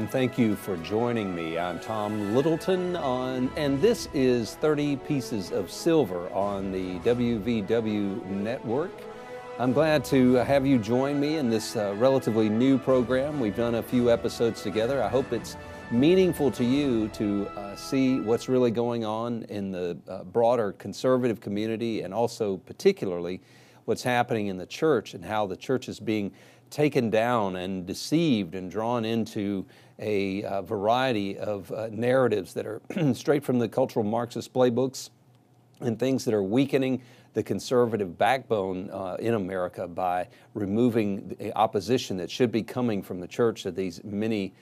Thank you for joining me. I'm Tom Littleton, and this is 30 Pieces of Silver on the WVW network. I'm glad to have you join me in this relatively new program. We've done a few episodes together. I hope it's meaningful to you to see what's really going on in the broader conservative community, and also particularly what's happening in the church and how the church is being taken down and deceived and drawn into a variety of narratives that are straight from the cultural Marxist playbooks and things that are weakening the conservative backbone in America by removing the opposition that should be coming from the church to these many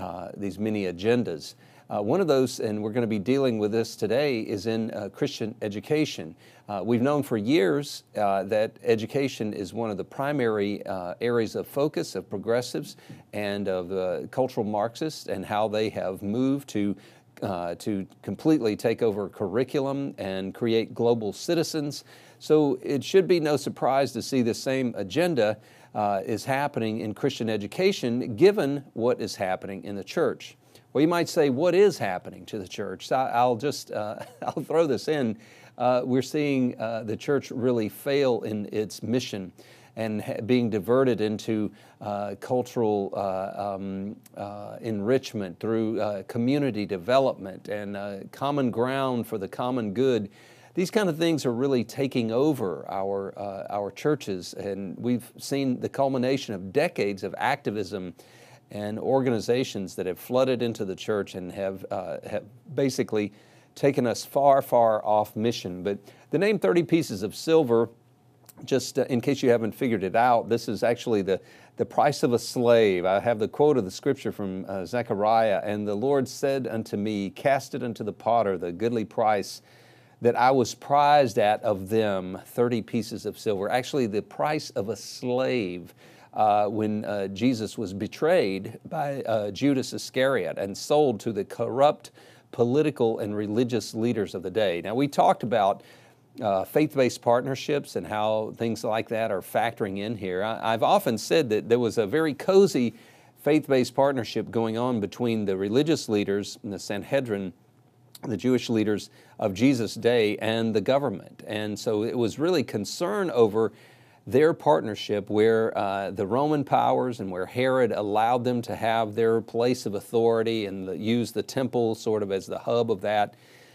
agendas. One of those, and we're going to be dealing with this today, is in Christian education. We've known for years that education is one of the primary areas of focus of progressives and of cultural Marxists, and how they have moved to completely take over curriculum and create global citizens. So it should be no surprise to see the same agenda is happening in Christian education, given what is happening in the church. Well, you might say, what is happening to the church? I'll throw this in. We're seeing the church really fail in its mission and being diverted into cultural enrichment through community development and common ground for the common good. These kind of things are really taking over our churches, and we've seen the culmination of decades of activism and organizations that have flooded into the church and have basically taken us far, far off mission. But the name 30 Pieces of Silver, just in case you haven't figured it out, this is actually the price of a slave. I have the quote of the scripture from Zechariah, "And the Lord said unto me, cast it unto the potter, the goodly price that I was prized at of them, 30 pieces of silver." Actually, the price of a slave when Jesus was betrayed by Judas Iscariot and sold to the corrupt political and religious leaders of the day. Now, we talked about faith-based partnerships and how things like that are factoring in here. I've often said that there was a very cozy faith-based partnership going on between the religious leaders in the Sanhedrin, the Jewish leaders of Jesus' day, and the government. And so it was really concern over their partnership where the Roman powers and where Herod allowed them to have their place of authority and use the temple sort of as the hub of that.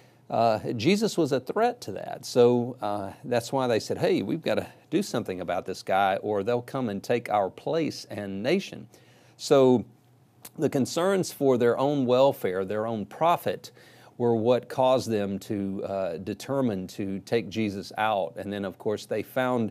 Jesus was a threat to that. So that's why they said, hey, we've got to do something about this guy or they'll come and take our place and nation. So the concerns for their own welfare, their own profit, were what caused them to determine to take Jesus out. And then, of course, they found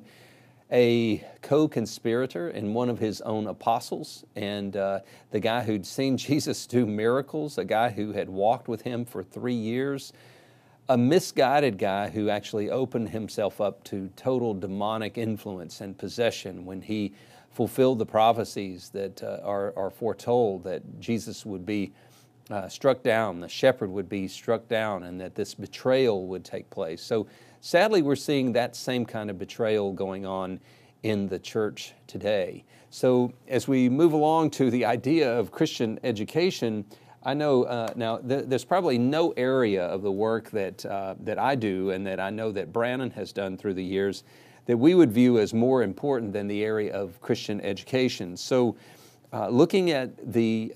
a co-conspirator in one of his own apostles, and the guy who'd seen Jesus do miracles, a guy who had walked with him for 3 years, a misguided guy who actually opened himself up to total demonic influence and possession when he fulfilled the prophecies that are foretold that Jesus would be struck down, the shepherd would be struck down, and that this betrayal would take place. So sadly, we're seeing that same kind of betrayal going on in the church today. So as we move along to the idea of Christian education, I know now there's probably no area of the work that I do and that I know that Brannon has done through the years that we would view as more important than the area of Christian education. So looking at the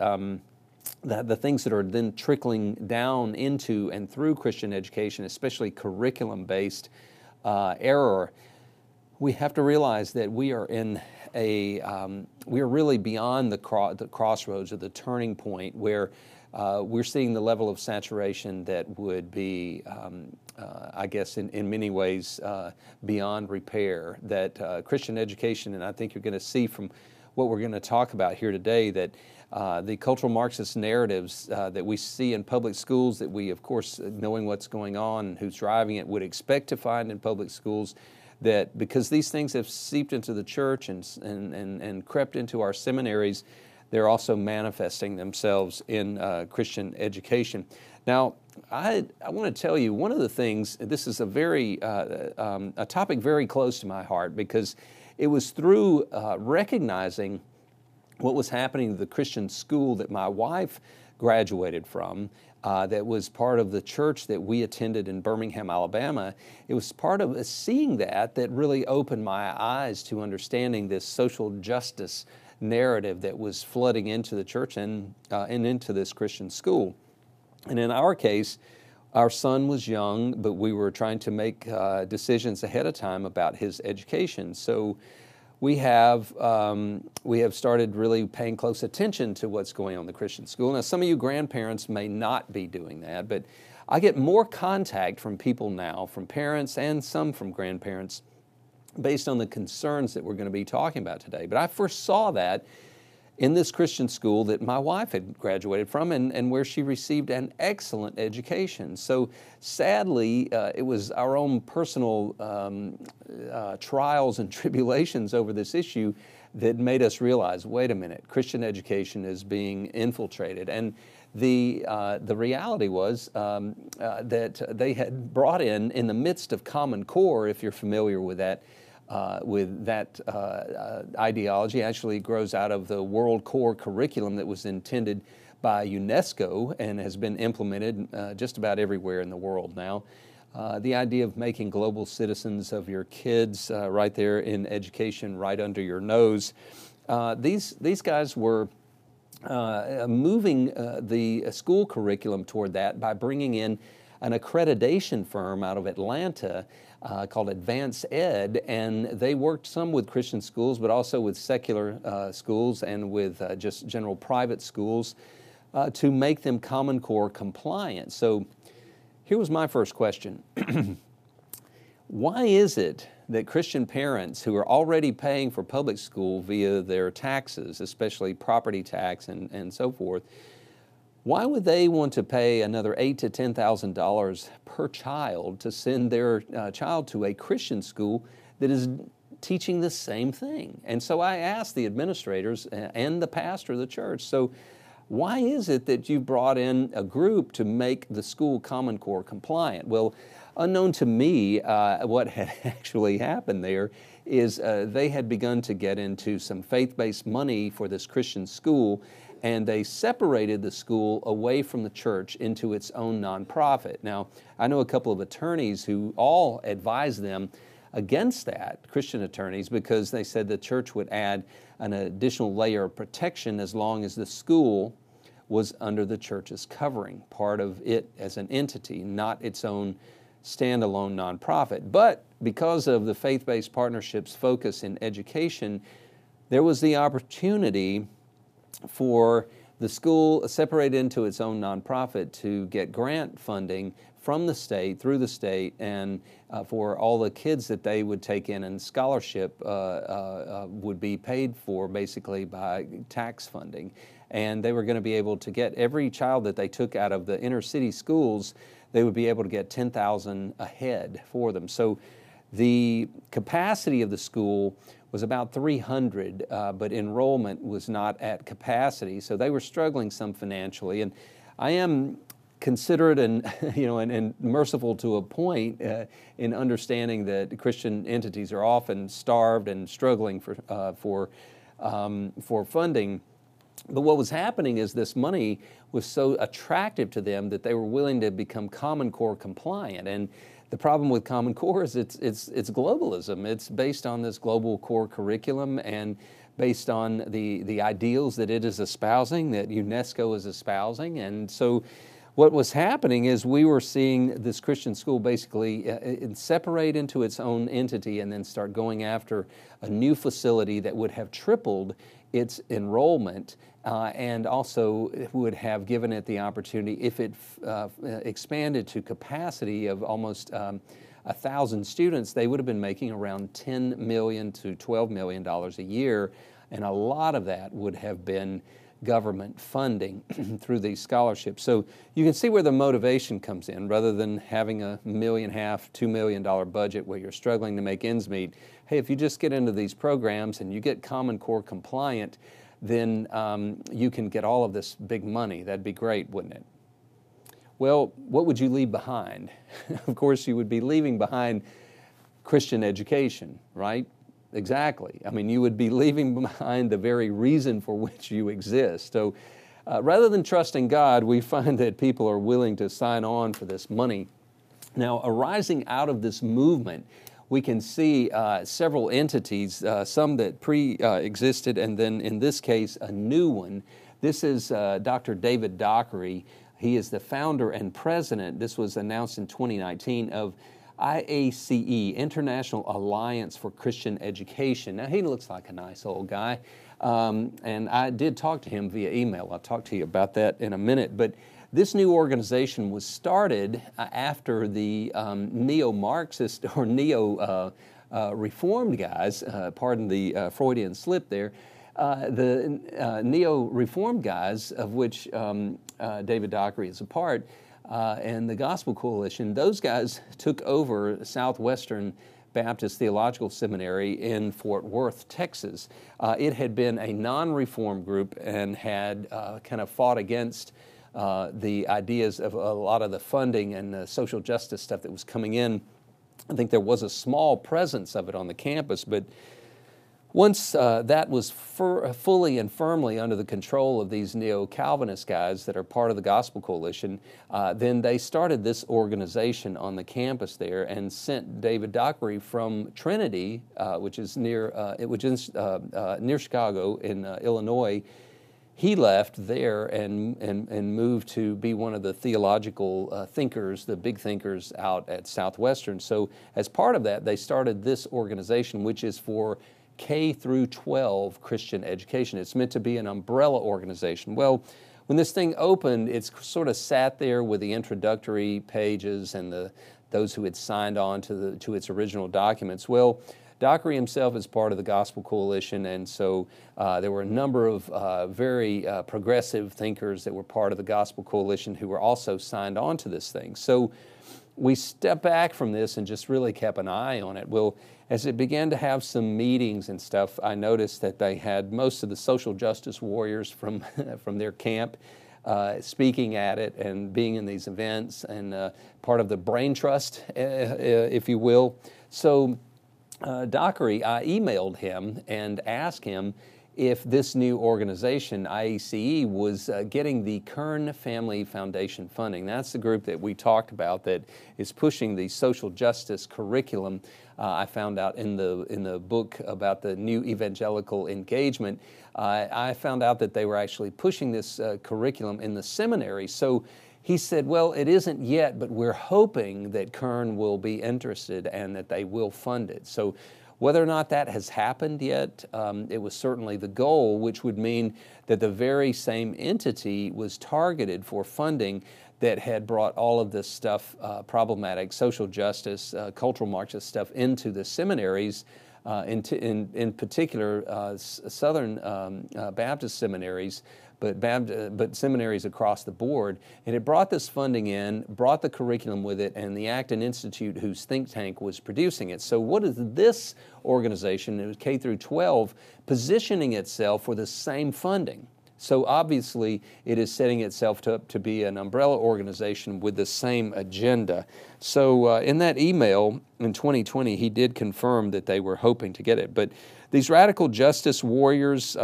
things that are then trickling down into and through Christian education, especially curriculum-based error, we have to realize that we are in we are really beyond the crossroads or the turning point where we're seeing the level of saturation that would be, I guess, in many ways beyond repair. That Christian education, and I think you're going to see from what we're going to talk about here today, that the cultural Marxist narratives that we see in public schools, that we, of course, knowing what's going on and who's driving it, would expect to find in public schools, that because these things have seeped into the church and crept into our seminaries, they're also manifesting themselves in Christian education. Now, I want to tell you, one of the things, this is a topic very close to my heart, because it was through recognizing what was happening to the Christian school that my wife graduated from, that was part of the church that we attended in Birmingham, Alabama. It was part of seeing that really opened my eyes to understanding this social justice narrative that was flooding into the church and into this Christian school. And in our case, our son was young, but we were trying to make decisions ahead of time about his education. So we have started really paying close attention to what's going on in the Christian school. Now, some of you grandparents may not be doing that, but I get more contact from people now, from parents and some from grandparents, based on the concerns that we're going to be talking about today. But I first saw that in this Christian school that my wife had graduated from and where she received an excellent education. So sadly, it was our own personal trials and tribulations over this issue that made us realize, wait a minute, Christian education is being infiltrated. And the reality was that they had brought in the midst of Common Core, if you're familiar with that, ideology. Actually grows out of the World Core curriculum that was intended by UNESCO and has been implemented just about everywhere in the world now. The idea of making global citizens of your kids right there in education, right under your nose. These guys were moving the school curriculum toward that by bringing in an accreditation firm out of Atlanta called Advance Ed, and they worked some with Christian schools, but also with secular schools and with just general private schools to make them Common Core compliant. So here was my first question. Why is it that Christian parents who are already paying for public school via their taxes, especially property tax and so forth, why would they want to pay another $8,000 to $10,000 per child to send their child to a Christian school that is teaching the same thing? And so I asked the administrators and the pastor of the church, so why is it that you brought in a group to make the school Common Core compliant? Well, unknown to me, what had actually happened there is they had begun to get into some faith-based money for this Christian school, and they separated the school away from the church into its own nonprofit. Now, I know a couple of attorneys who all advised them against that, Christian attorneys, because they said the church would add an additional layer of protection as long as the school was under the church's covering, part of it as an entity, not its own standalone nonprofit. But because of the faith-based partnership's focus in education, there was the opportunity for the school separated into its own nonprofit to get grant funding from the state, through the state, and for all the kids that they would take in, and scholarship would be paid for basically by tax funding. And they were going to be able to get every child that they took out of the inner city schools, they would be able to get $10,000 a head for them. So the capacity of the school was about 300, but enrollment was not at capacity, so they were struggling some financially. And I am considerate and and merciful to a point in understanding that Christian entities are often starved and struggling for funding. But what was happening is this money was so attractive to them that they were willing to become Common Core compliant. And the problem with Common Core is it's globalism. It's based on this global core curriculum and based on the ideals that it is espousing, that UNESCO is espousing. And so what was happening is we were seeing this Christian school basically separate into its own entity and then start going after a new facility that would have tripled its enrollment and also would have given it the opportunity, if it expanded to capacity of almost 1,000 students, they would have been making around $10 million to $12 million a year, and a lot of that would have been government funding through these scholarships. So you can see where the motivation comes in. Rather than having a $1.5 million, $2 million budget where you're struggling to make ends meet, hey, if you just get into these programs and you get Common Core compliant, then you can get all of this big money. That'd be great, wouldn't it? Well, what would you leave behind? Of course, you would be leaving behind Christian education, right? exactly. I mean, you would be leaving behind the very reason for which you exist. So rather than trusting God, we find that people are willing to sign on for this money. Now, arising out of this movement, we can see several entities, some that pre-existed, and then in this case, a new one. This is Dr. David Dockery. He is the founder and president, this was announced in 2019, of IACE, International Alliance for Christian Education. Now, he looks like a nice old guy, and I did talk to him via email. I'll talk to you about that in a minute, but this new organization was started after the neo-Marxist or neo-Reformed guys, pardon the Freudian slip there, the neo-Reformed guys, of which David Dockery is a part, and the Gospel Coalition, those guys took over Southwestern Baptist Theological Seminary in Fort Worth, Texas. It had been a non-reform group and had kind of fought against the ideas of a lot of the funding and the social justice stuff that was coming in. I think there was a small presence of it on the campus, but once that was fully and firmly under the control of these neo-Calvinist guys that are part of the Gospel Coalition, then they started this organization on the campus there and sent David Dockery from Trinity, which is near Chicago in Illinois. He left there and moved to be one of the theological thinkers, the big thinkers out at Southwestern. So as part of that, they started this organization, which is for K through 12 Christian education. It's meant to be an umbrella organization. Well, when this thing opened, it's sort of sat there with the introductory pages and those who had signed on to its original documents. Well, Dockery himself is part of the Gospel Coalition, and so there were a number of very progressive thinkers that were part of the Gospel Coalition who were also signed on to this thing. So we stepped back from this and just really kept an eye on it. Well, as it began to have some meetings and stuff, I noticed that they had most of the social justice warriors from their camp speaking at it and being in these events and part of the brain trust, if you will. So Dockery, I emailed him and asked him if this new organization, IACE, was getting the Kern Family Foundation funding. That's the group that we talked about that is pushing the social justice curriculum. I found out in the book about the new evangelical engagement, I found out that they were actually pushing this curriculum in the seminary. So he said, well, it isn't yet, but we're hoping that Kern will be interested and that they will fund it. So whether or not that has happened yet, it was certainly the goal, which would mean that the very same entity was targeted for funding that had brought all of this stuff, problematic social justice, cultural Marxist stuff, into the seminaries, in particular Southern Baptist seminaries, but seminaries across the board. And it brought this funding in, brought the curriculum with it, and the Acton Institute, whose think tank was producing it. So what is this organization, it was K through 12, positioning itself for the same funding? So obviously it is setting itself up to be an umbrella organization with the same agenda. So in that email in 2020, he did confirm that they were hoping to get it. But these radical justice warriors,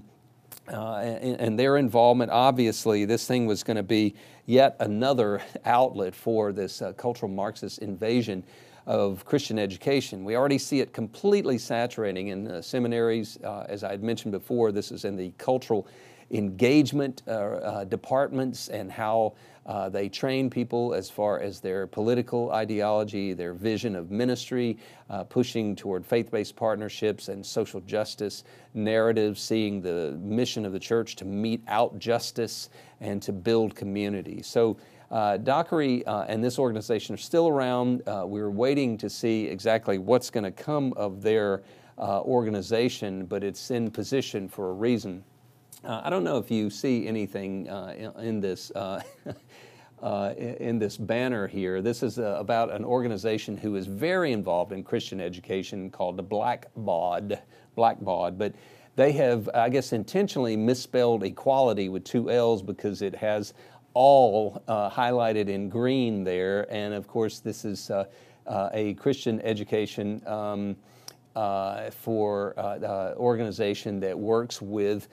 and their involvement, obviously this thing was going to be yet another outlet for this cultural Marxist invasion of Christian education. We already see it completely saturating in seminaries. As I had mentioned before, this is in the cultural engagement departments and how they train people as far as their political ideology, their vision of ministry, pushing toward faith-based partnerships and social justice narratives, seeing the mission of the church to mete out justice and to build community. So Dockery and this organization are still around. We're waiting to see exactly what's going to come of their organization, but it's in position for a reason. I don't know if you see anything in this in this banner here. This is about an organization who is very involved in Christian education called the Black Bod, but they have, I guess, intentionally misspelled equality with two L's because it has all highlighted in green there, and of course this is a Christian education organization that works with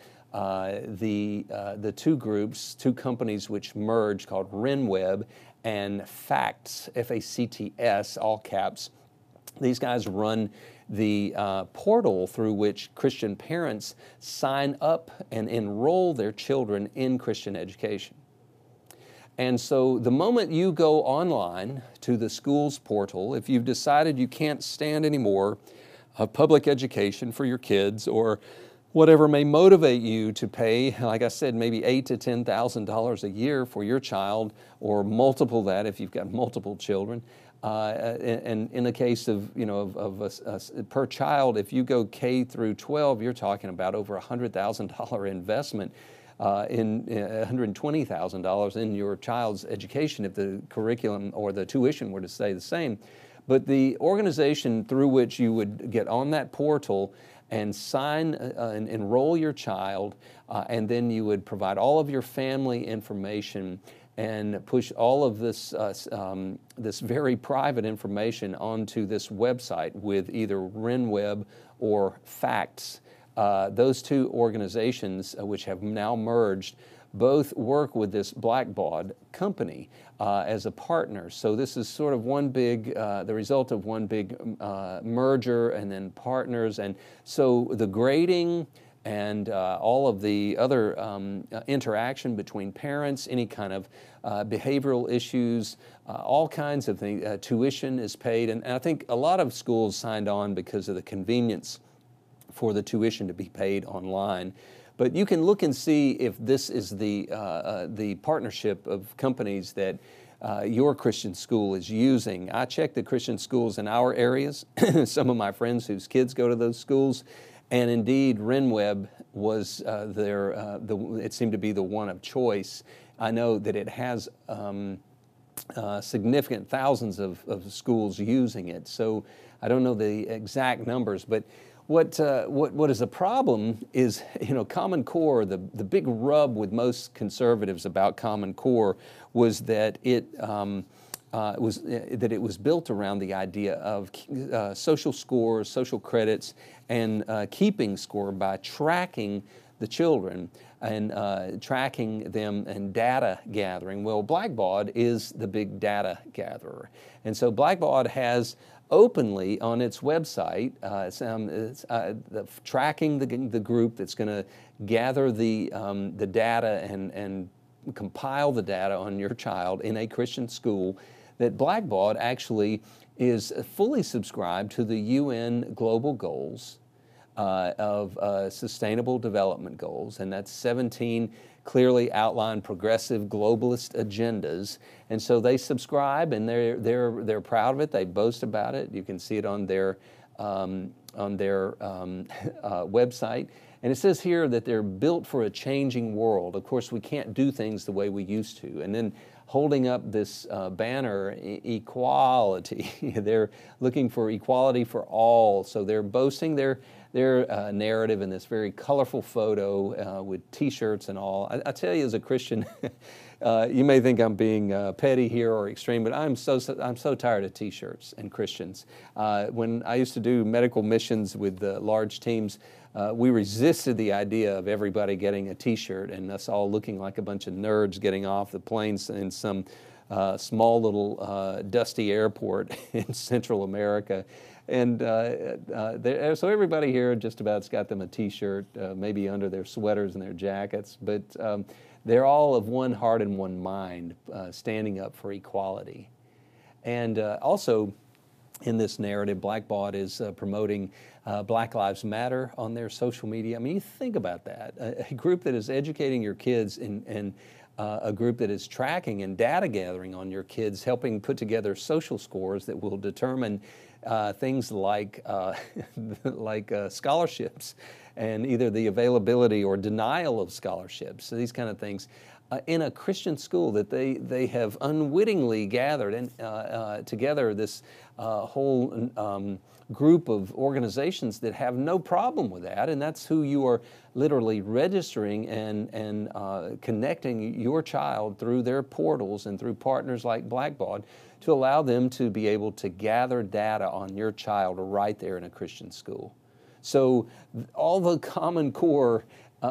the two groups, two companies which merged called RenWeb and Facts, F-A-C-T-S, all caps. These guys run the portal through which Christian parents sign up and enroll their children in Christian education. And so the moment you go online to the school's portal, if you've decided you can't stand anymore of public education for your kids or whatever may motivate you to pay, like I said, maybe $8,000 to $10,000 a year for your child, or multiple that if you've got multiple children. And in the case of, per child, if you go K through 12, you're talking about over $100,000 investment in $120,000 in your child's education if the curriculum or the tuition were to stay the same. But the organization through which you would get on that portal and sign and enroll your child, and then you would provide all of your family information and push all of this this very private information onto this website with either RenWeb or Facts. Those two organizations, which have now merged, both work with this Blackbaud company as a partner. So this is sort of one big, the result of one big merger and then partners. And so the grading and all of the other interaction between parents, any kind of behavioral issues, all kinds of things, tuition is paid. And I think a lot of schools signed on because of the convenience for the tuition to be paid online. But you can look and see if this is the partnership of companies that your Christian school is using. I checked the Christian schools in our areas, some of my friends whose kids go to those schools, and indeed RenWeb was it seemed to be the one of choice. I know that it has significant thousands of schools using it, so I don't know the exact numbers, but what is a problem is, Common Core, the big rub with most conservatives about Common Core was that it was built around the idea of social scores, social credits, and keeping score by tracking the children and tracking them and data gathering. Well, Blackbaud is the big data gatherer. And so Blackbaud has openly on its website tracking the group that's going to gather the data and compile the data on your child in a Christian school, that Blackbaud actually is fully subscribed to the UN Global Goals of Sustainable Development Goals, and that's 17 clearly outlined progressive globalist agendas. And so they subscribe, and they're proud of it. They boast about it. You can see it on their website. And it says here that they're built for a changing world. Of course, we can't do things the way we used to. And then holding up this banner, equality. They're looking for equality for all. So they're boasting their narrative in this very colorful photo with T-shirts and all. I tell you, as a Christian, you may think I'm being petty here or extreme, but I'm so tired of T-shirts and Christians. When I used to do medical missions with large teams, we resisted the idea of everybody getting a T-shirt and us all looking like a bunch of nerds getting off the planes in some small little dusty airport in Central America. And so everybody here just about's got them a T-shirt, maybe under their sweaters and their jackets, but they're all of one heart and one mind, standing up for equality. And also in this narrative, Blackbaud is promoting Black Lives Matter on their social media. I mean, you think about that. A group that is educating your kids and a group that is tracking and data gathering on your kids, helping put together social scores that will determine things like scholarships and either the availability or denial of scholarships, so these kind of things, in a Christian school that they have unwittingly gathered together this whole group of organizations that have no problem with that, and that's who you are literally registering and connecting your child through their portals and through partners like Blackbaud to allow them to be able to gather data on your child right there in a Christian school. So all the Common Core,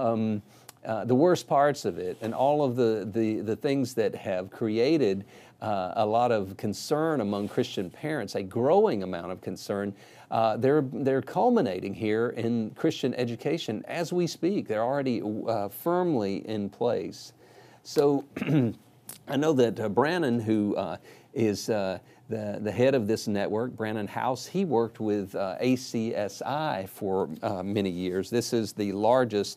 the worst parts of it, and all of the things that have created a lot of concern among Christian parents, a growing amount of concern, they're culminating here in Christian education as we speak. They're already firmly in place. So I know that Brannon, who is the head of this network, Brannon House, he worked with ACSI for many years. This is the largest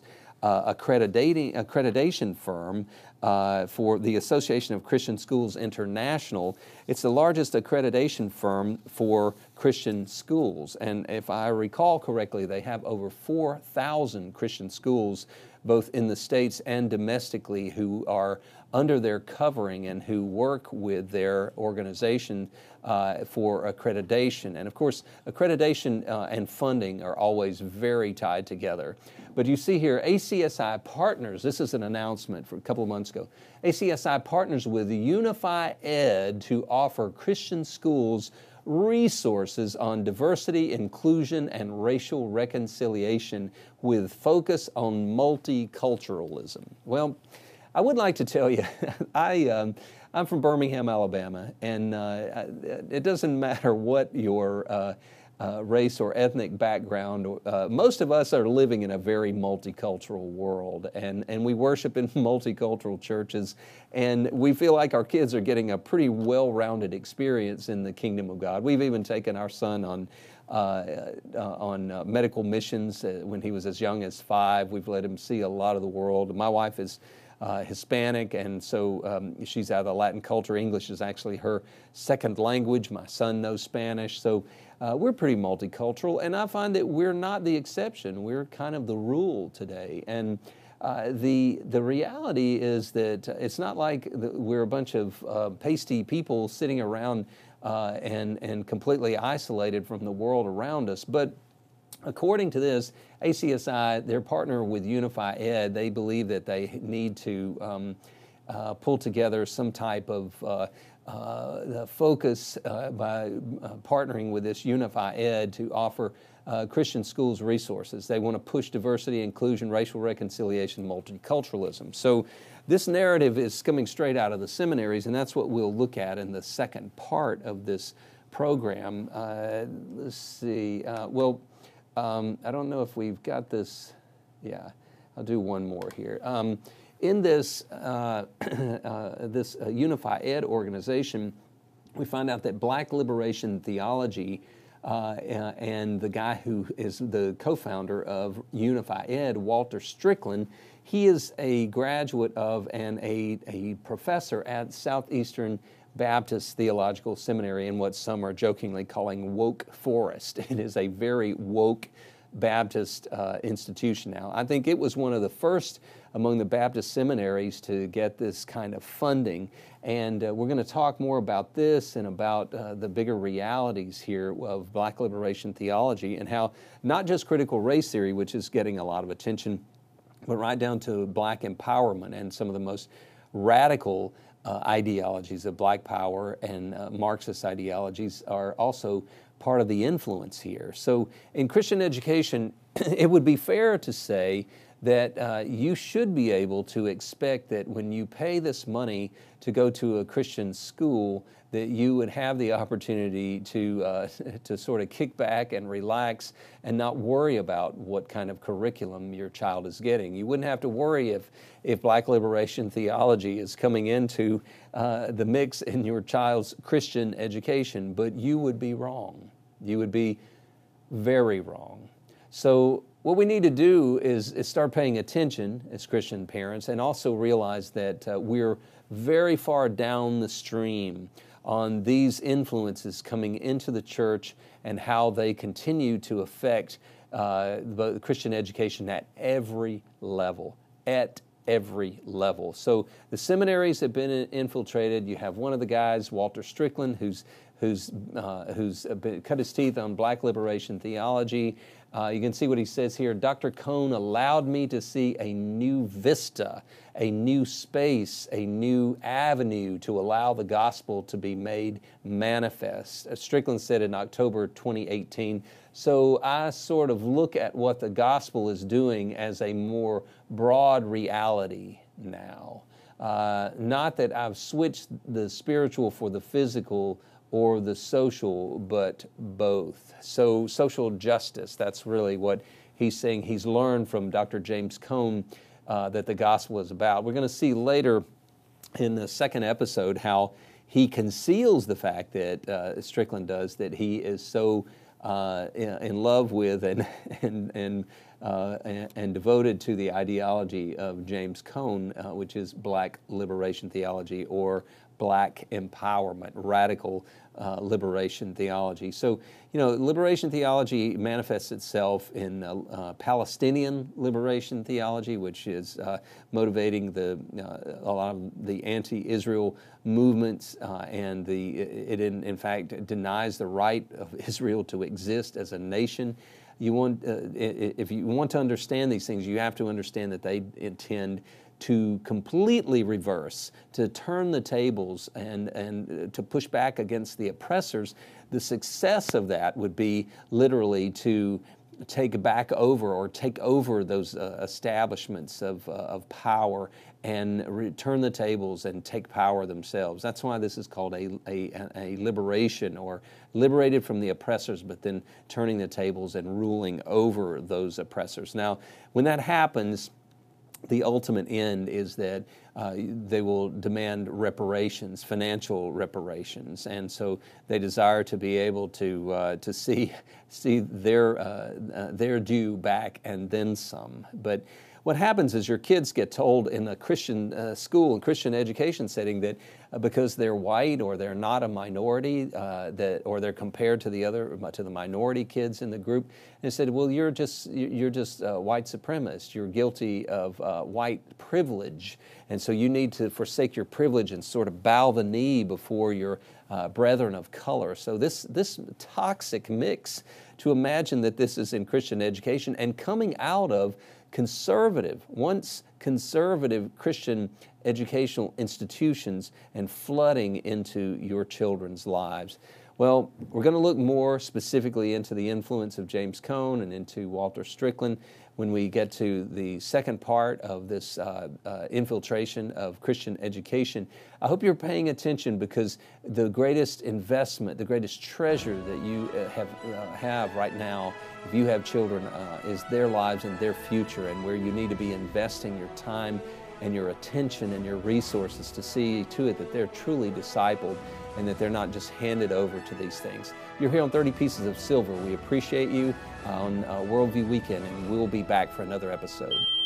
accreditation firm for the Association of Christian Schools International. It's the largest accreditation firm for Christian schools. And if I recall correctly, they have over 4,000 Christian schools, both in the States and domestically, who are under their covering and who work with their organization for accreditation. And of course, accreditation and funding are always very tied together. But you see here, ACSI partners, this is an announcement from a couple of months ago, ACSI partners with Unify Ed to offer Christian schools resources on diversity, inclusion, and racial reconciliation with focus on multiculturalism. Well, I would like to tell you, I'm from Birmingham, Alabama, and it doesn't matter what your race or ethnic background. Most of us are living in a very multicultural world, and we worship in multicultural churches, and we feel like our kids are getting a pretty well-rounded experience in the kingdom of God. We've even taken our son on medical missions when he was as young as 5. We've let him see a lot of the world. My wife is Hispanic, and so she's out of the Latin culture. English is actually her second language. My son knows Spanish, so we're pretty multicultural, and I find that we're not the exception. We're kind of the rule today, and the reality is that it's not like we're a bunch of pasty people sitting around and completely isolated from the world around us, but according to this, ACSI, their partner with Unify Ed, they believe that they need to pull together some type of focus by partnering with this Unify Ed to offer Christian schools resources. They want to push diversity, inclusion, racial reconciliation, multiculturalism. So this narrative is coming straight out of the seminaries, and that's what we'll look at in the second part of this program. Let's see. I don't know if we've got this. Yeah, I'll do one more here. In this Unify Ed organization, we find out that Black Liberation Theology and the guy who is the co-founder of Unify Ed, Walter Strickland, he is a graduate of and a professor at Southeastern Baptist Theological Seminary in what some are jokingly calling Woke Forest. It is a very woke Baptist institution now. I think it was one of the first among the Baptist seminaries to get this kind of funding, and we're going to talk more about this and about the bigger realities here of Black liberation theology and how not just critical race theory, which is getting a lot of attention, but right down to Black empowerment and some of the most radical ideologies of Black power and Marxist ideologies are also part of the influence here. So in Christian education, it would be fair to say that you should be able to expect that when you pay this money to go to a Christian school, that you would have the opportunity to sort of kick back and relax and not worry about what kind of curriculum your child is getting. You wouldn't have to worry if Black liberation theology is coming into the mix in your child's Christian education, but you would be wrong. You would be very wrong. So what we need to do is start paying attention as Christian parents and also realize that we're very far down the stream on these influences coming into the church and how they continue to affect the Christian education at every level, at every level. So the seminaries have been infiltrated. You have one of the guys, Walter Strickland, who's cut his teeth on black liberation theology. You can see what he says here. Dr. Cone allowed me to see a new vista, a new space, a new avenue to allow the gospel to be made manifest. Strickland said in October 2018, so I sort of look at what the gospel is doing as a more broad reality now. Not that I've switched the spiritual for the physical or the social, but both. So social justice, that's really what he's saying. He's learned from Dr. James Cone that the gospel is about. We're going to see later in the second episode how he conceals the fact that Strickland does, that he is so in love with and devoted to the ideology of James Cone, which is black liberation theology or black empowerment, radical liberation theology. So, liberation theology manifests itself in Palestinian liberation theology, which is motivating a lot of the anti-Israel movements, and it in fact denies the right of Israel to exist as a nation. If you want to understand these things, you have to understand that they intend to completely reverse, to turn the tables and to push back against the oppressors. The success of that would be literally to take over those establishments of power and turn the tables and take power themselves. That's why this is called a liberation, or liberated from the oppressors, but then turning the tables and ruling over those oppressors. Now, when that happens, the ultimate end is that they will demand reparations, financial reparations, and so they desire to be able to see their due back and then some. But what happens is your kids get told in a Christian school and Christian education setting that because they're white or they're not a minority, or they're compared to the minority kids in the group, and said, well, you're just white supremacist. You're guilty of white privilege, and so you need to forsake your privilege and sort of bow the knee before your brethren of color. So this toxic mix, to imagine that this is in Christian education and coming out of once conservative Christian educational institutions and flooding into your children's lives. Well, we're going to look more specifically into the influence of James Cone and into Walter Strickland when we get to the second part of this infiltration of Christian education. I hope you're paying attention, because the greatest investment, the greatest treasure that you have right now, if you have children, is their lives and their future, and where you need to be investing your time and your attention and your resources to see to it that they're truly discipled and that they're not just handed over to these things. You're here on 30 Pieces of Silver. We appreciate you on Worldview Weekend, and we'll be back for another episode.